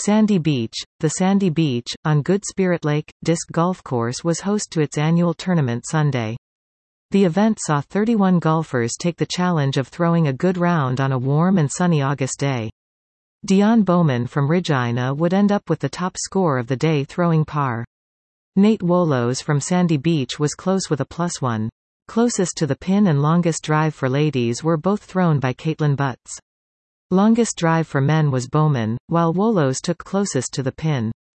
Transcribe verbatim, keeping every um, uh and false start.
Sandy Beach. The Sandy Beach, on Good Spirit Lake, Disc Golf Course was host to its annual tournament Sunday. The event saw thirty-one golfers take the challenge of throwing a good round on a warm and sunny August day. Dion Bowman from Regina would end up with the top score of the day throwing par. Nate Wolos from Sandy Beach was close with a plus one. Closest to the pin and longest drive for ladies were both thrown by Caitlin Butts. Longest drive for men was Bowman, while Wolos took closest to the pin.